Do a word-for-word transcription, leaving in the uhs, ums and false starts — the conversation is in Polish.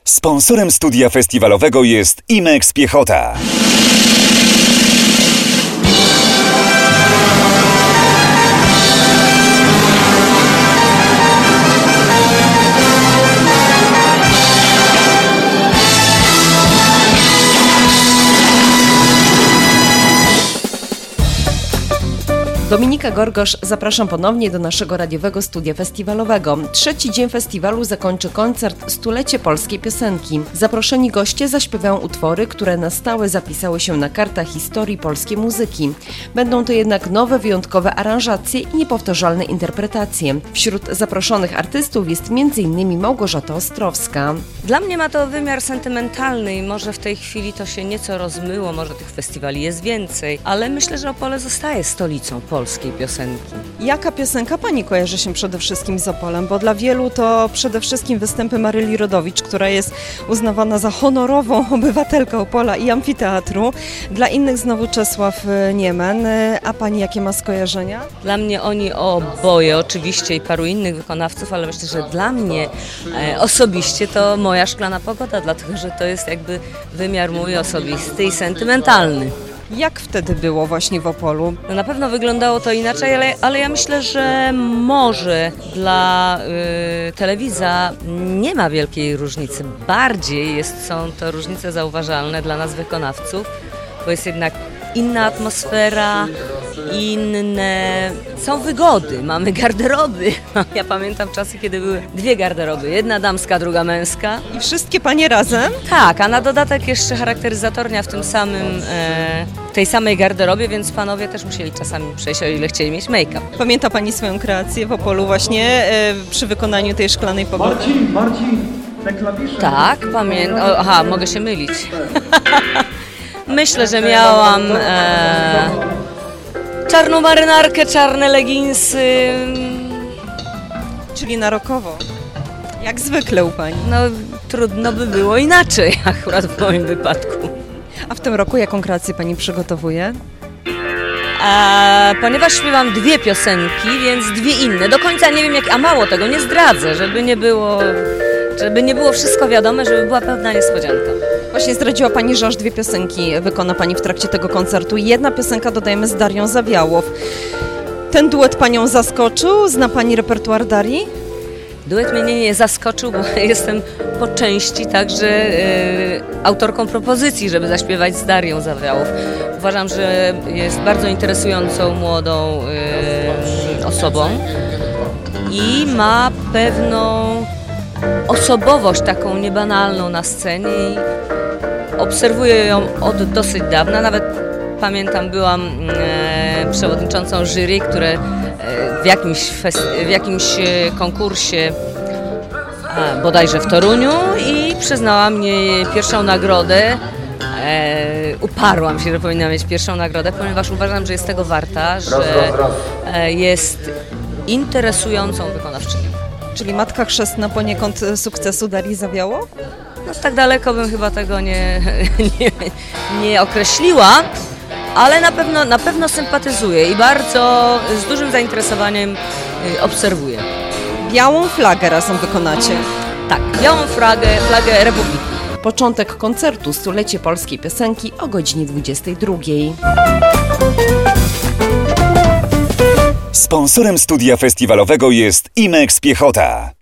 Sponsorem studia festiwalowego jest Imex Piechota. Dominika Gorgosz, zapraszam ponownie do naszego radiowego studia festiwalowego. Trzeci dzień festiwalu zakończy koncert Stulecie Polskiej Piosenki. Zaproszeni goście zaśpiewają utwory, które na stałe zapisały się na kartach historii polskiej muzyki. Będą to jednak nowe, wyjątkowe aranżacje i niepowtarzalne interpretacje. Wśród zaproszonych artystów jest między innymi Małgorzata Ostrowska. Dla mnie ma to wymiar sentymentalny i może w tej chwili to się nieco rozmyło, może tych festiwali jest więcej, ale myślę, że Opole zostaje stolicą polskiej piosenki. Jaka piosenka Pani kojarzy się przede wszystkim z Opolem? Bo dla wielu to przede wszystkim występy Maryli Rodowicz, która jest uznawana za honorową obywatelkę Opola i amfiteatru. Dla innych znowu Czesław Niemen. A Pani jakie ma skojarzenia? Dla mnie oni oboje oczywiście i paru innych wykonawców, ale myślę, że dla mnie e, osobiście to Moja szklana pogoda, dlatego że to jest jakby wymiar mój osobisty i sentymentalny. Jak wtedy było właśnie w Opolu? No na pewno wyglądało to inaczej, ale, ale ja myślę, że może dla y, telewidza nie ma wielkiej różnicy. Bardziej jest, są to różnice zauważalne dla nas wykonawców, bo jest jednak inna atmosfera, inne są wygody, mamy garderoby. Ja pamiętam czasy, kiedy były dwie garderoby, jedna damska, druga męska. I wszystkie Panie razem? Tak, a na dodatek jeszcze charakteryzatornia w tym samym, e, tej samej garderobie, więc panowie też musieli czasami przejść, o ile chcieli mieć make-up. Pamięta Pani swoją kreację w Opolu właśnie e, przy wykonaniu tej szklanej pogody? Marcin, Marcin, te klawisze. Tak, pamiętam. Aha, mogę się mylić. Myślę, że miałam e, czarną marynarkę, czarne leginsy. Czyli na rockowo. Jak zwykle u Pani. No trudno by było inaczej, akurat w moim wypadku. A w tym roku jaką kreację Pani przygotowuje? A, ponieważ śpiewam dwie piosenki, więc dwie inne. Do końca nie wiem jak, a mało tego, nie zdradzę, żeby nie było, żeby nie było wszystko wiadome, żeby była pewna niespodzianka. Właśnie zdradziła Pani, że aż dwie piosenki wykona Pani w trakcie tego koncertu. Jedna piosenka, dodajemy, z Darią Zawiałow. Ten duet Panią zaskoczył? Zna Pani repertuar Darii? Duet mnie nie zaskoczył, bo jestem po części także y, autorką propozycji, żeby zaśpiewać z Darią Zawiałow. Uważam, że jest bardzo interesującą młodą y, osobą i ma pewną osobowość taką niebanalną na scenie i obserwuję ją od dosyć dawna. Nawet pamiętam, byłam e, przewodniczącą jury, które e, w jakimś, festi- w jakimś konkursie a, bodajże w Toruniu i przyznała mnie pierwszą nagrodę. E, uparłam się, że powinna mieć pierwszą nagrodę, ponieważ uważam, że jest tego warta, że e, jest interesującą wykonawczynią. Czyli matka chrzestna poniekąd sukcesu Darii Zawiałow? No, tak daleko bym chyba tego nie, nie, nie określiła, ale na pewno, na pewno sympatyzuję i bardzo z dużym zainteresowaniem obserwuję. Białą flagę razem wykonacie. Tak, białą flagę, flagę Republiki. Początek koncertu Stulecie Polskiej Piosenki o godzinie dwudziestej drugiej. Sponsorem studia festiwalowego jest Imex Piechota.